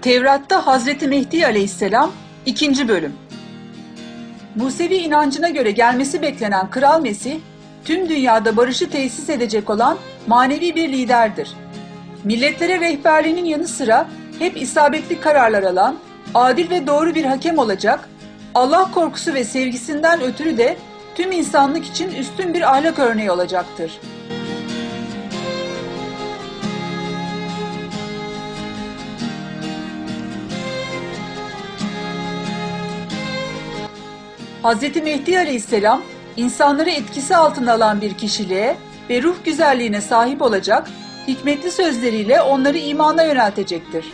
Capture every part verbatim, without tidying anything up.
Tevrat'ta Hazreti Mehdi Aleyhisselam ikinci bölüm. Musevi inancına göre gelmesi beklenen Kral Mesih, tüm dünyada barışı tesis edecek olan manevi bir liderdir. Milletlere rehberliğinin yanı sıra hep isabetli kararlar alan, adil ve doğru bir hakem olacak, Allah korkusu ve sevgisinden ötürü de tüm insanlık için üstün bir ahlak örneği olacaktır. Hazreti Mehdi Aleyhisselam, insanları etkisi altına alan bir kişiliğe ve ruh güzelliğine sahip olacak, hikmetli sözleriyle onları imana yöneltecektir.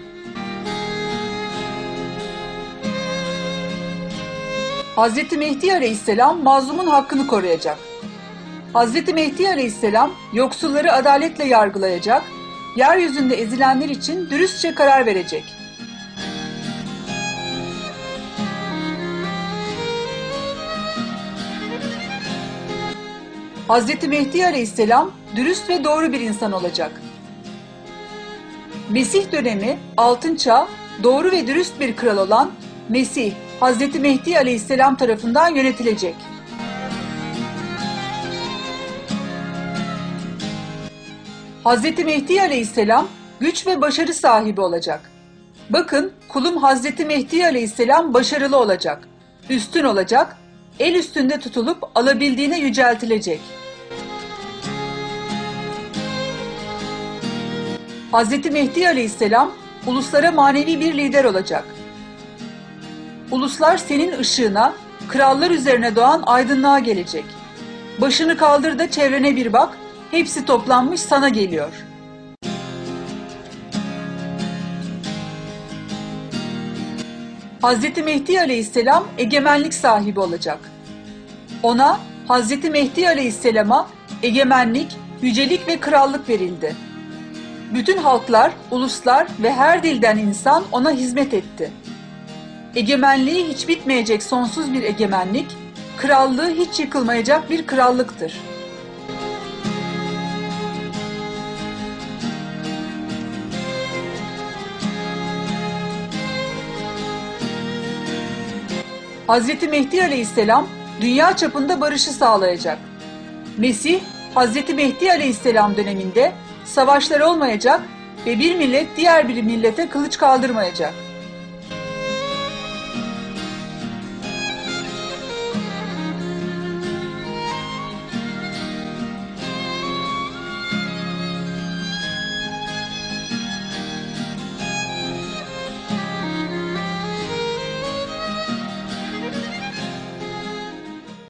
Hazreti Mehdi Aleyhisselam mazlumun hakkını koruyacak. Hazreti Mehdi Aleyhisselam yoksulları adaletle yargılayacak, yeryüzünde ezilenler için dürüstçe karar verecek. Hazreti Mehdi Aleyhisselam dürüst ve doğru bir insan olacak. Mesih dönemi altın çağ, doğru ve dürüst bir kral olan Mesih, Hazreti Mehdi Aleyhisselam tarafından yönetilecek. Hazreti Mehdi Aleyhisselam güç ve başarı sahibi olacak. Bakın, kulum Hazreti Mehdi Aleyhisselam başarılı olacak, üstün olacak, el üstünde tutulup alabildiğine yüceltilecek. Hazreti Mehdi Aleyhisselam uluslara manevi bir lider olacak. Uluslar senin ışığına, krallar üzerine doğan aydınlığa gelecek. Başını kaldır da çevrene bir bak, hepsi toplanmış sana geliyor. Hazreti Mehdi Aleyhisselam egemenlik sahibi olacak. Ona, Hazreti Mehdi Aleyhisselam'a egemenlik, yücelik ve krallık verildi. Bütün halklar, uluslar ve her dilden insan ona hizmet etti. Egemenliği hiç bitmeyecek sonsuz bir egemenlik, krallığı hiç yıkılmayacak bir krallıktır. Hazreti Mehdi Aleyhisselam dünya çapında barışı sağlayacak. Mesih, Hazreti Mehdi Aleyhisselam döneminde savaşlar olmayacak ve bir millet diğer bir millete kılıç kaldırmayacak.